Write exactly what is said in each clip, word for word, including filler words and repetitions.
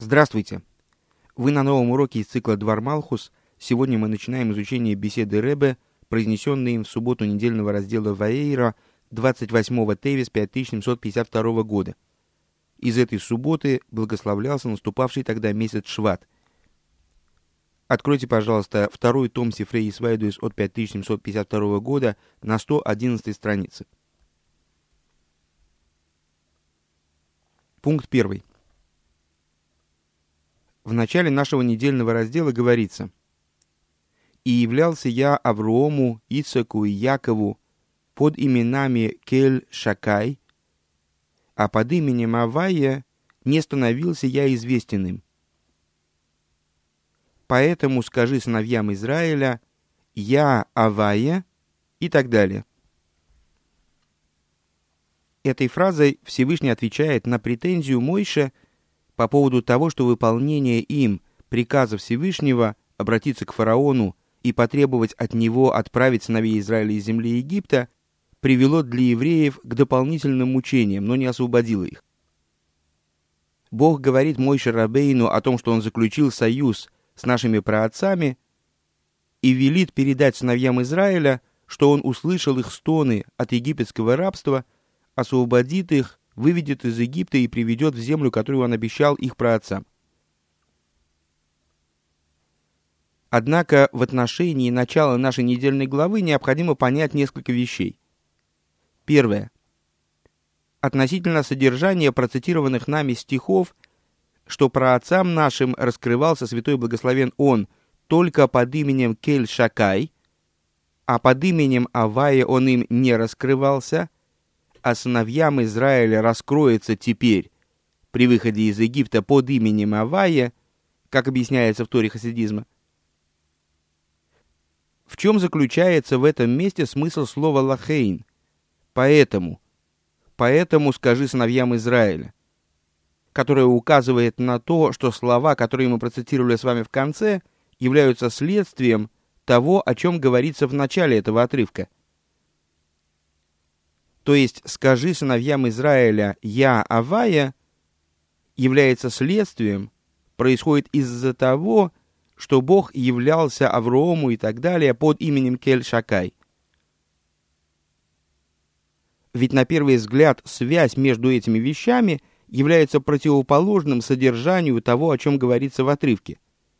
Здравствуйте! Вы на новом уроке из цикла «Двор Малхус». Сегодня мы начинаем изучение беседы Ребе, произнесенной им в субботу недельного раздела Ваэйра двадцать восьмого Тевис пять тысяч семьсот пятьдесят второго года. Из этой субботы благословлялся наступавший тогда месяц Шват. Откройте, пожалуйста, второй том Сифрей Исвайдуис от пять тысяч семьсот пятьдесят второго года на сто одиннадцатой странице. Пункт первый. В начале нашего недельного раздела говорится: «И являлся я Аврому, Ицаку и Якову под именами Кель-Шакай, а под именем Авая не становился я известен им. Поэтому скажи сыновьям Израиля: я Авая» и так далее. Этой фразой Всевышний отвечает на претензию Мойше по поводу того, что выполнение им приказа Всевышнего обратиться к фараону и потребовать от него отправить сыновей Израиля из земли Египта привело для евреев к дополнительным мучениям, но не освободило их. Бог говорит Мойше Рабейну о том, что он заключил союз с нашими праотцами и велит передать сыновьям Израиля, что он услышал их стоны от египетского рабства, освободит их, выведет из Египта и приведет в землю, которую он обещал их праотцам. Однако в отношении начала нашей недельной главы необходимо понять несколько вещей. Первое. Относительно содержания процитированных нами стихов, что праотцам нашим раскрывался святой благословен он только под именем Кель-Шакай, а под именем Авая он им не раскрывался, а сыновьям Израиля раскроется теперь при выходе из Египта под именем Авая, как объясняется в Торе хасидизма. В чем заключается в этом месте смысл слова «лахейн»? Поэтому, поэтому скажи сыновьям Израиля, которое указывает на то, что слова, которые мы процитировали с вами в конце, являются следствием того, о чем говорится в начале этого отрывка. То есть «скажи сыновьям Израиля, я Авая» является следствием, происходит из-за того, что Бог являлся Аврому и так далее под именем Кель-Шакай. Ведь на первый взгляд связь между этими вещами является противоположным содержанию того, о чем говорится в отрывке.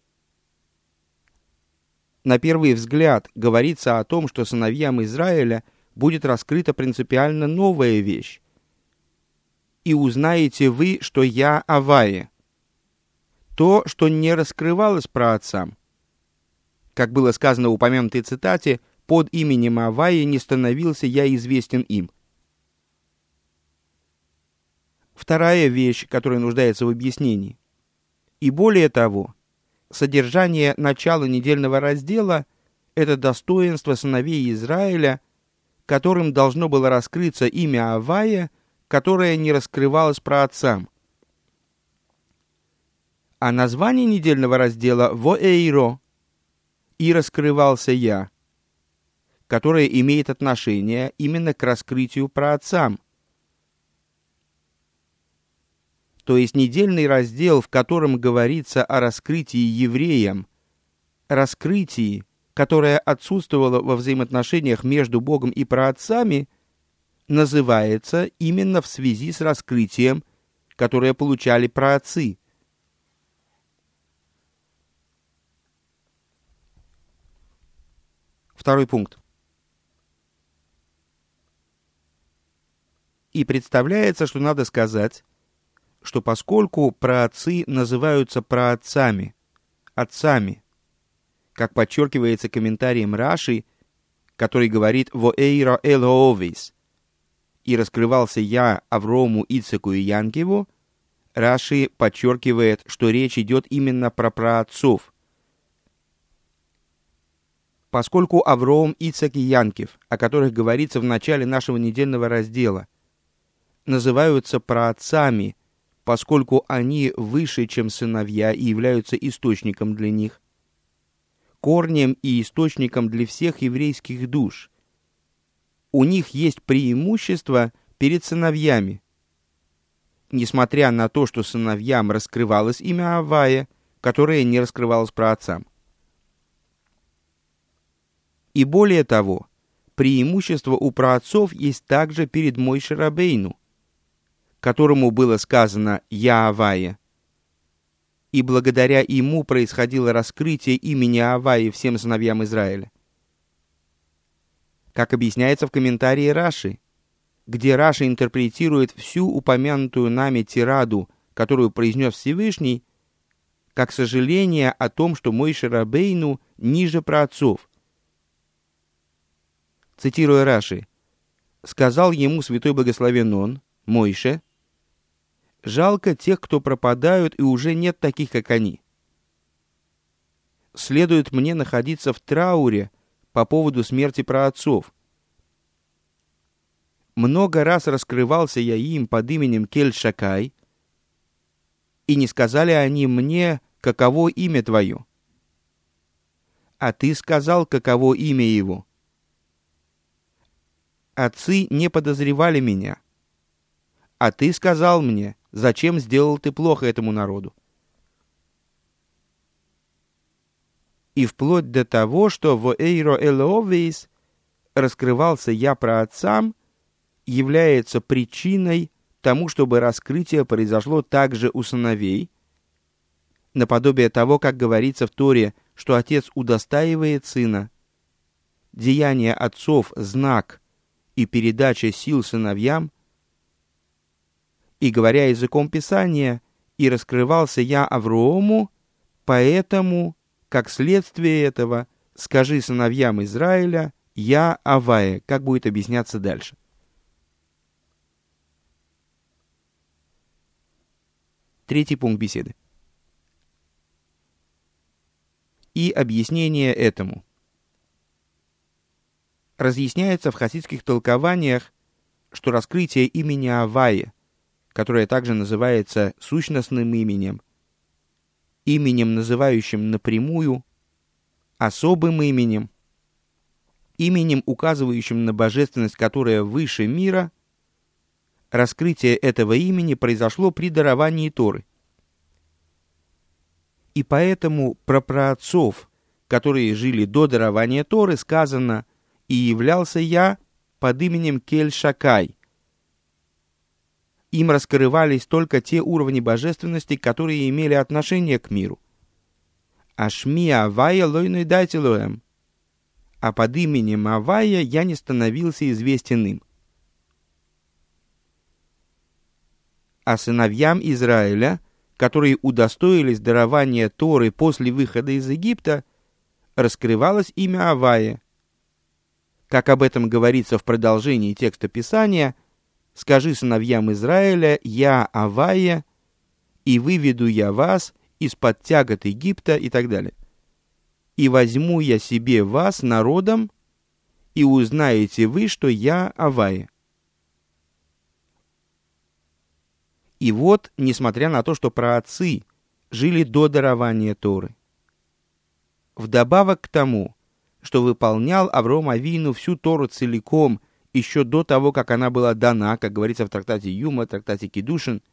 На первый взгляд говорится о том, что сыновьям Израиля будет раскрыта принципиально новая вещь. «И узнаете вы, что я Авая». То, что не раскрывалось праотцам. Как было сказано в упомянутой цитате, «под именем Авая не становился я известен им». Вторая вещь, которая нуждается в объяснении. И более того, содержание начала недельного раздела – это достоинство сыновей Израиля, которым должно было раскрыться имя Авая, которое не раскрывалось праотцам. А название недельного раздела «Воэйро» «И раскрывался я», которое имеет отношение именно к раскрытию праотцам. То есть недельный раздел, в котором говорится о раскрытии евреям, раскрытии, которое отсутствовало во взаимоотношениях между Богом и праотцами, называется именно в связи с раскрытием, которое получали праотцы. Второй пункт. И представляется, что надо сказать, что поскольку праотцы называются праотцами, отцами, как подчеркивается комментарием Раши, который говорит «Воэйра элоовейс» «И раскрывался я Аврому, Ицаку и Янкеву», Раши подчеркивает, что речь идет именно про праотцов. Поскольку Авром, Ицак и Янкев, о которых говорится в начале нашего недельного раздела, называются праотцами, поскольку они выше, чем сыновья, и являются источником для них, корнем и источником для всех еврейских душ. У них есть преимущество перед сыновьями. несмотря на то, что сыновьям раскрывалось имя Авая, которое не раскрывалось праотцам. И более того, преимущество у праотцов есть также перед Мойше Рабейну, которому было сказано «Я Авая», и благодаря ему происходило раскрытие имени Авая всем сыновьям Израиля. Как объясняется в комментарии Раши, где Раши интерпретирует всю упомянутую нами тираду, которую произнес Всевышний, как сожаление о том, что Мойше Рабейну ниже праотцов. Цитируя Раши, «Сказал ему святой благословен он, Мойше, жалко тех, кто пропадают, и уже нет таких, как они. Следует мне находиться в трауре по поводу смерти праотцов. Много раз раскрывался я им под именем Кель-Шакай, и не сказали они мне, каково имя твое. А ты сказал, каково имя его. Отцы не подозревали меня. А ты сказал мне, зачем сделал ты плохо этому народу. И вплоть до того, что в Эйро Элоовейс раскрывался я праотцам, является причиной тому, чтобы раскрытие произошло также у сыновей, наподобие того, как говорится в Торе, что отец удостаивает сына, деяние отцов – знак и передача сил сыновьям, и, говоря языком Писания, «И раскрывался я Авроому, поэтому, как следствие этого, скажи сыновьям Израиля, я Авая», как будет объясняться дальше. Третий пункт беседы. И объяснение этому. Разъясняется в хасидских толкованиях, что раскрытие имени Авая, которое также называется сущностным именем, именем, называющим напрямую, особым именем, именем, указывающим на божественность, которая выше мира, раскрытие этого имени произошло при даровании Торы. И поэтому про праотцов, которые жили до дарования Торы, сказано «И являлся я под именем Кель-Шакай». Им раскрывались только те уровни божественности, которые имели отношение к миру. «Ашми Авая лойной дайтилоэм», а под именем Авая я не становился известен им. А сыновьям Израиля, которые удостоились дарования Торы после выхода из Египта, раскрывалось имя Авая. Как об этом говорится в продолжении текста Писания, «Скажи сыновьям Израиля, я Авая, и выведу я вас из-под тягот Египта», и так далее. «И возьму я себе вас народом, и узнаете вы, что я Авая». И вот, несмотря на то, что праотцы жили до дарования Торы, вдобавок к тому, что выполнял Авром Авину всю Тору целиком еще до того, как она была дана, как говорится в трактате Юма, трактате Кидушин,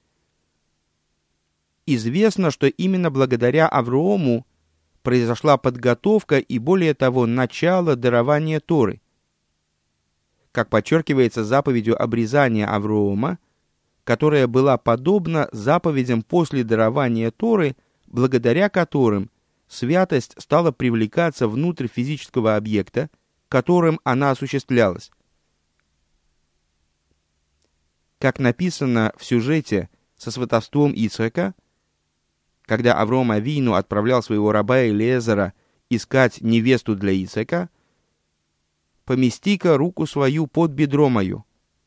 известно, что именно благодаря Аврому произошла подготовка и, более того, начало дарования Торы. Как подчеркивается заповедью обрезания Аврома, которая была подобна заповедям после дарования Торы, благодаря которым святость стала привлекаться внутрь физического объекта, которым она осуществлялась. Как написано в сюжете со сватовством Ицхака, когда Авром Авину отправлял своего раба Элиэзера искать невесту для Ицхака, «Помести-ка руку свою под бедро мое».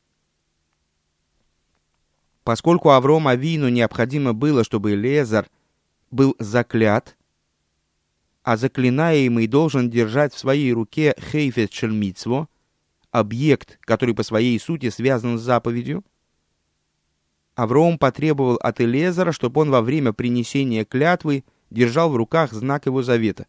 Поскольку Авром Авину необходимо было, чтобы Элиэзер был заклят, а заклинаемый должен держать в своей руке хейфес шель мицво, объект, который по своей сути связан с заповедью, Авром потребовал от Элиэзера, чтобы он во время принесения клятвы держал в руках знак его завета.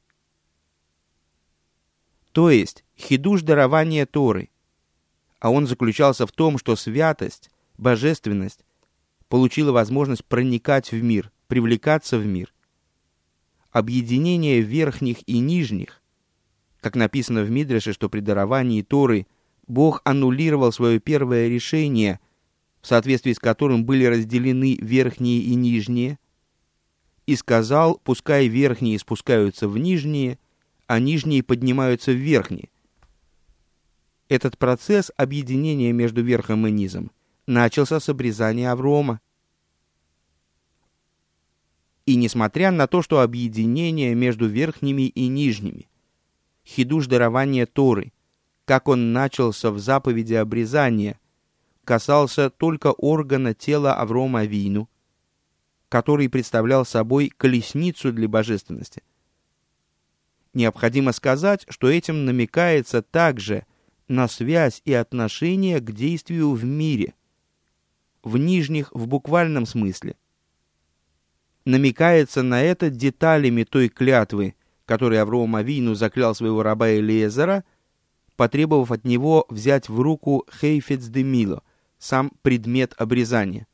То есть хидуш дарования Торы, а он заключался в том, что святость, божественность получило возможность проникать в мир, привлекаться в мир. Объединение верхних и нижних, как написано в Мидреше, что при даровании Торы Бог аннулировал свое первое решение, в соответствии с которым были разделены верхние и нижние, и сказал: пускай верхние спускаются в нижние, а нижние поднимаются в верхние. Этот процесс объединения между верхом и низом начался с обрезания Аврома. И несмотря на то, что объединение между верхними и нижними, хидуш дарования Торы, как он начался в заповеди обрезания, касался только органа тела Аврома Авину, который представлял собой колесницу для божественности. Необходимо сказать, что этим намекается также на связь и отношение к действию в мире, в нижних в буквальном смысле. Намекается на это деталями той клятвы, которой Авроам Авину заклял своего раба Элиезера, потребовав от него взять в руку хейфец де мило, сам предмет обрезания.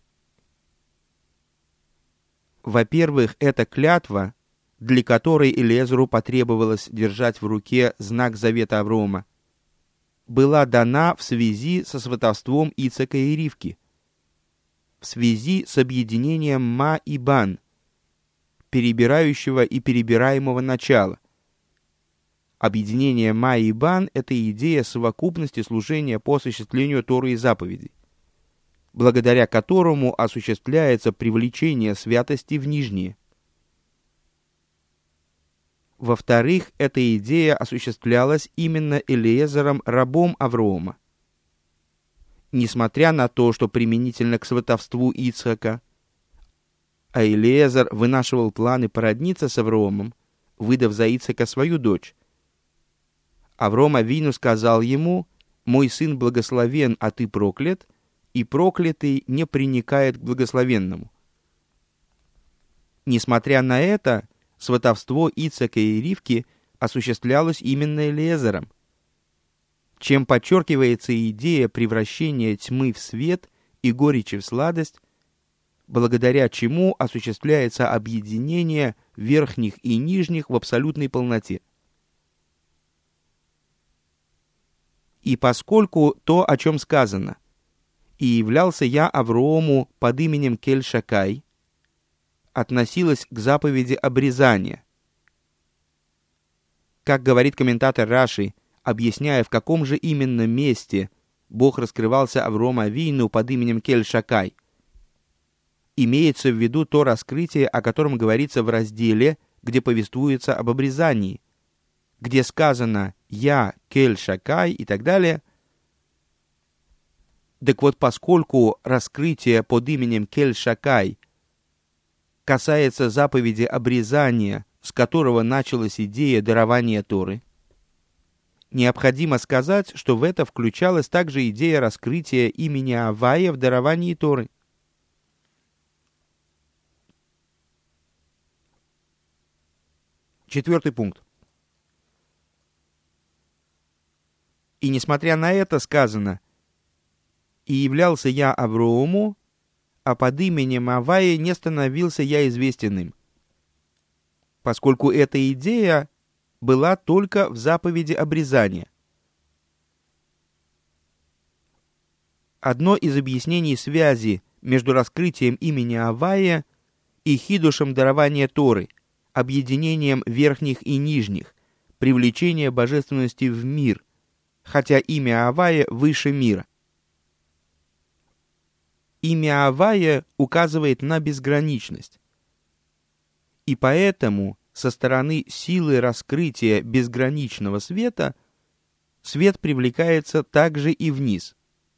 Во-первых, эта клятва, для которой Элиезеру потребовалось держать в руке знак завета Аврома, была дана в связи со сватовством Ицхака и Ривки, в связи с объединением Ма и Бан, перебирающего и перебираемого начала. Объединение Ма и Бан — это идея совокупности служения по осуществлению Торы и заповедей, благодаря которому осуществляется привлечение святости в нижние. Во-вторых, эта идея осуществлялась именно Элиезером, рабом Аврома. Несмотря на то, что применительно к сватовству Ицхака, а Элиезер вынашивал планы породниться с Авромом, выдав за Ицхака свою дочь, Авром Авину сказал ему: «Мой сын благословен, а ты проклят, и проклятый не приникает к благословенному». Несмотря на это, сватовство Ицхака и Ривки осуществлялось именно Элиезером, чем подчеркивается идея превращения тьмы в свет и горечи в сладость, благодаря чему осуществляется объединение верхних и нижних в абсолютной полноте. И поскольку то, о чем сказано, «И являлся я Авроому под именем Кель-Шакай», относилось к заповеди обрезания. Как говорит комментатор Раши, объясняя, в каком же именно месте Бог раскрывался Аврому Авину под именем Кель-Шакай, имеется в виду то раскрытие, о котором говорится в разделе, где повествуется об обрезании, где сказано «Я, Кель-Шакай» и так далее. Так вот, поскольку раскрытие под именем Кель-Шакай касается заповеди обрезания, с которого началась идея дарования Торы, необходимо сказать, что в это включалась также идея раскрытия имени Авая в даровании Торы. Четвертый пункт. И несмотря на это сказано: «И являлся я Авроому, а под именем Авая не становился я известен им», поскольку эта идея была только в заповеди обрезания. Одно из объяснений связи между раскрытием имени Авая и хидушем дарования Торы, объединением верхних и нижних, привлечение божественности в мир, хотя имя Авая выше мира. Имя Авая указывает на безграничность. И поэтому со стороны силы раскрытия безграничного света свет привлекается также и вниз.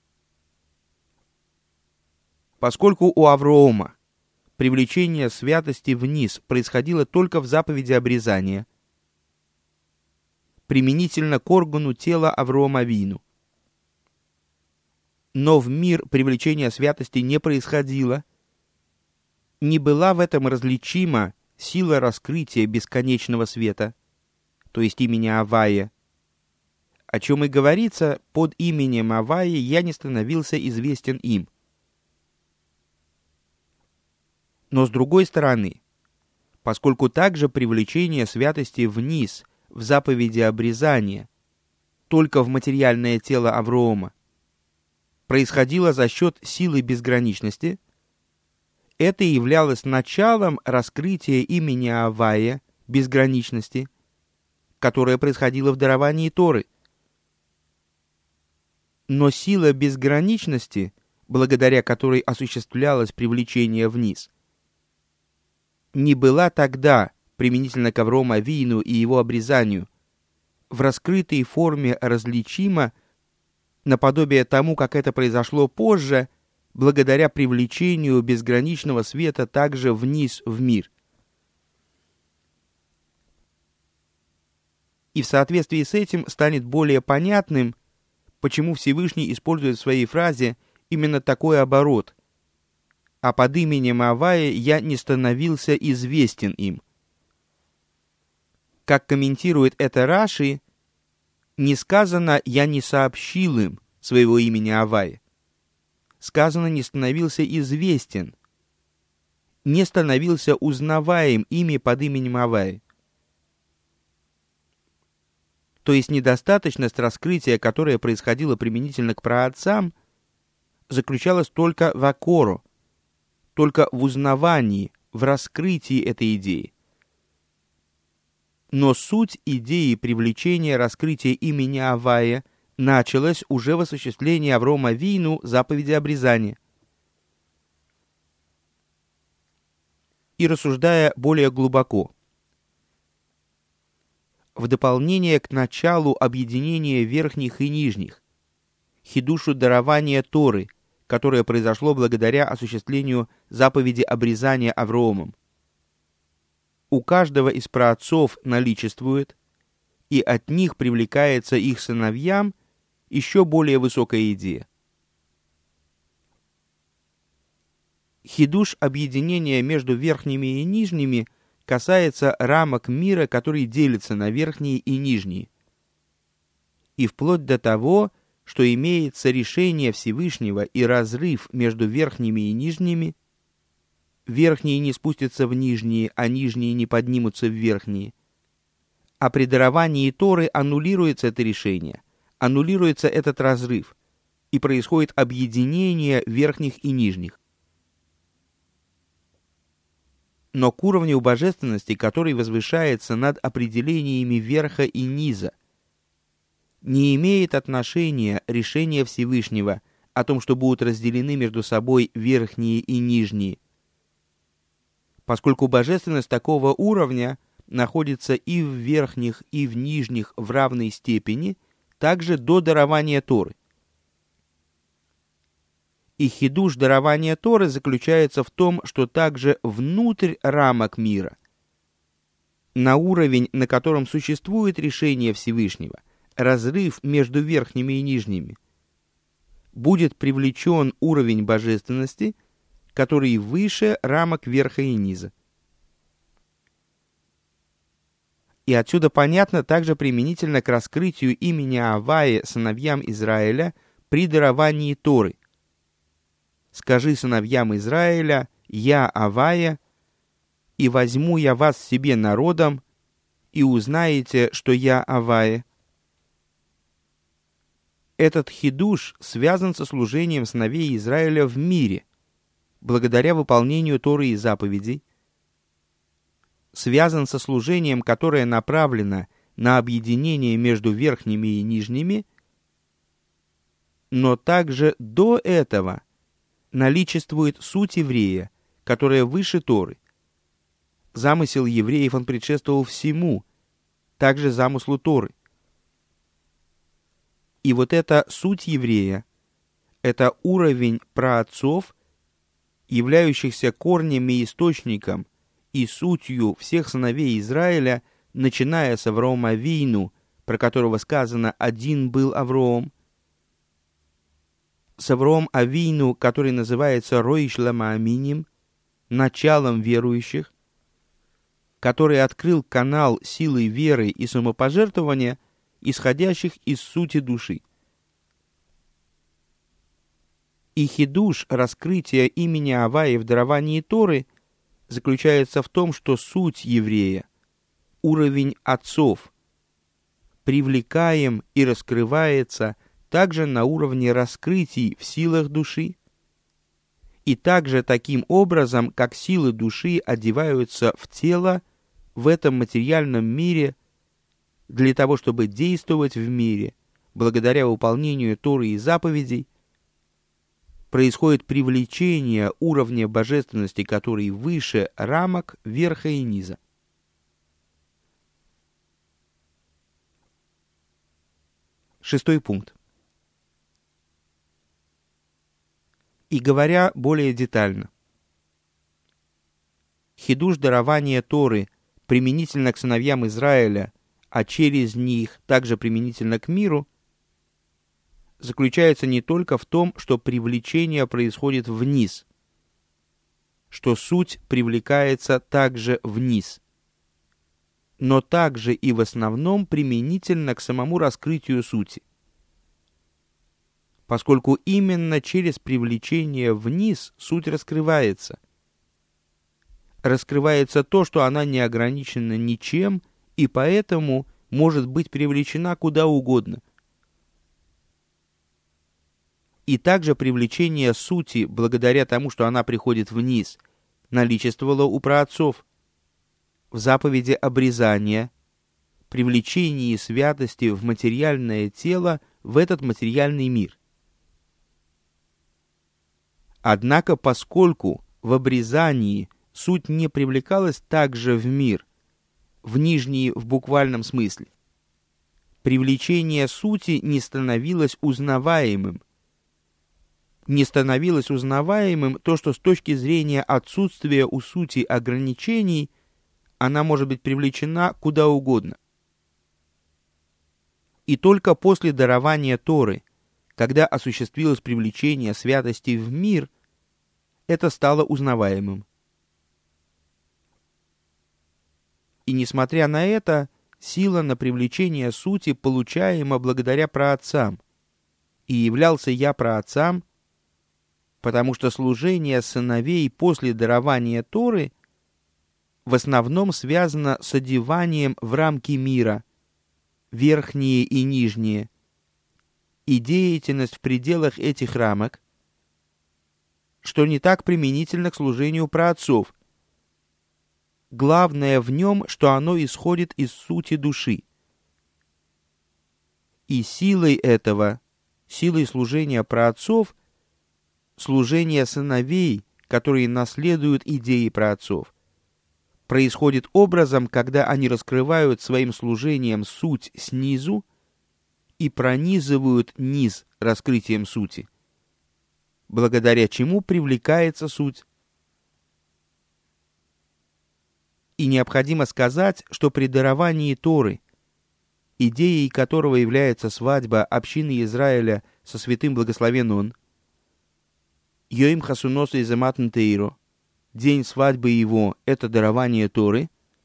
Поскольку у Аврома привлечение святости вниз происходило только в заповеди обрезания, применительно к органу тела Авроама Авину, но в мир привлечения святости не происходило, не была в этом различима сила раскрытия бесконечного света, то есть имени Авая, о чем и говорится: «Под именем Авая я не становился известен им». Но с другой стороны, поскольку также привлечение святости вниз в заповеди обрезания, только в материальное тело Авроама, происходило за счет силы безграничности, это являлось началом раскрытия имени Авая, безграничности, которое происходило в даровании Торы. Но сила безграничности, благодаря которой осуществлялось привлечение вниз, не была тогда, применительно к Аврому Авину и его обрезанию, в раскрытой форме различима, наподобие тому, как это произошло позже, благодаря привлечению безграничного света также вниз в мир. И в соответствии с этим станет более понятным, почему Всевышний использует в своей фразе именно такой оборот: «А под именем Авая я не становился известен им». Как комментирует это Раши, не сказано «я не сообщил им своего имени Авая». Сказано «не становился известен», не становился узнаваем ими под именем Авая. То есть недостаточность раскрытия, которое происходило применительно к праотцам, заключалась только в акоро, только в узнавании, в раскрытии этой идеи. Но суть идеи привлечения раскрытия имени Авая началась уже в осуществлении Аврома Авину заповеди обрезания. И рассуждая более глубоко, в дополнение к началу объединения верхних и нижних, хидушу дарования Торы, которое произошло благодаря осуществлению заповеди обрезания Авроомом, у каждого из праотцов наличествует, и от них привлекается их сыновьям еще более высокая идея. Хидуш объединения между верхними и нижними касается рамок мира, который делится на верхние и нижние, и вплоть до того, что имеется решение Всевышнего и разрыв между верхними и нижними, верхние не спустятся в нижние, а нижние не поднимутся в верхние. А при даровании Торы аннулируется это решение, аннулируется этот разрыв, и происходит объединение верхних и нижних. Но к уровню божественности, который возвышается над определениями верха и низа, не имеет отношения решение Всевышнего о том, что будут разделены между собой верхние и нижние, поскольку божественность такого уровня находится и в верхних, и в нижних в равной степени, также до дарования Торы. И хидуш дарования Торы заключается в том, что также внутрь рамок мира, на уровень, на котором существует решение Всевышнего, разрыв между верхними и нижними, будет привлечен уровень божественности, который выше рамок верха и низа. И отсюда понятно также применительно к раскрытию имени Авая сыновьям Израиля при даровании Торы. «Скажи сыновьям Израиля, я Авая, и возьму я вас себе народом, и узнаете, что я Авая». Этот хидуш связан со служением сыновей Израиля в мире, благодаря выполнению Торы и заповедей, связан со служением, которое направлено на объединение между верхними и нижними, но также до этого наличествует суть еврея, которая выше Торы. Замысел евреев он предшествовал всему, также замыслу Торы. И вот эта суть еврея, это уровень праотцов, являющихся корнем и источником и сутью всех сыновей Израиля, начиная с Аврома Авину, про которого сказано «один был Авром», с Авром Авину, который называется Роиш Ламааминим, началом верующих, который открыл канал силы веры и самопожертвования, исходящих из сути души. И хидуш раскрытия имени Авая в даровании Торы заключается в том, что суть еврея, уровень отцов, привлекаем и раскрывается также на уровне раскрытий в силах души, и также таким образом, как силы души одеваются в тело в этом материальном мире для того, чтобы действовать в мире, благодаря выполнению Торы и заповедей, происходит привлечение уровня божественности, который выше рамок верха и низа. Шестой пункт. И говоря более детально, хидуш дарования Торы применительно к сыновьям Израиля, а через них также применительно к миру, заключается не только в том, что привлечение происходит вниз, что суть привлекается также вниз, но также и в основном применительно к самому раскрытию сути, поскольку именно через привлечение вниз суть раскрывается. Раскрывается то, что она не ограничена ничем, и поэтому может быть привлечена куда угодно. И также привлечение сути, благодаря тому, что она приходит вниз, наличествовало у праотцов в заповеди обрезания, привлечении святости в материальное тело, в этот материальный мир. Однако, поскольку в обрезании суть не привлекалась также в мир, в нижний в буквальном смысле, привлечение сути не становилось узнаваемым. Не становилось узнаваемым то, что с точки зрения отсутствия у сути ограничений она может быть привлечена куда угодно. И только после дарования Торы, когда осуществилось привлечение святости в мир, это стало узнаваемым. И несмотря на это, сила на привлечение сути получаема благодаря праотцам. И являлся я праотцам, потому что служение сыновей после дарования Торы в основном связано с одеванием в рамки мира, верхние и нижние, и деятельность в пределах этих рамок, что не так применительно к служению праотцов. Главное в нем, что оно исходит из сути души. И силой этого, силой служения праотцов, служение сыновей, которые наследуют идеи праотцов, происходит образом, когда они раскрывают своим служением суть снизу и пронизывают низ раскрытием сути, благодаря чему привлекается суть. И необходимо сказать, что при даровании Торы, идеей которого является свадьба общины Израиля со святым благословен Он, Йоим Хасунос и Заматн Тейро, день свадьбы его — это дарование Торы,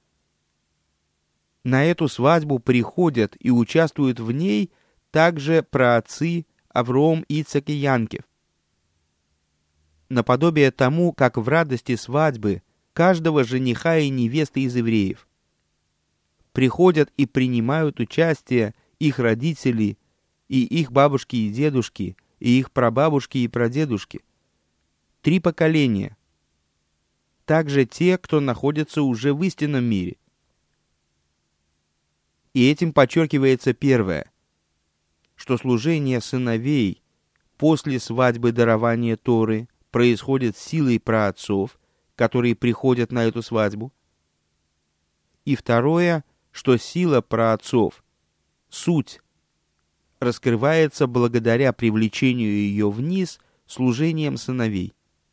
на эту свадьбу приходят и участвуют в ней также праотцы Авром, Ицхак и Янкев. Наподобие тому, как в радости свадьбы каждого жениха и невесты из евреев приходят и принимают участие их родители и их бабушки и дедушки, и их прабабушки и прадедушки. Три поколения. Также те, кто находится уже в истинном мире. И этим подчеркивается первое, что служение сыновей после свадьбы дарования Торы происходит силой праотцов, которые приходят на эту свадьбу. И второе, что сила праотцов, суть, раскрывается благодаря привлечению ее вниз служением сыновей.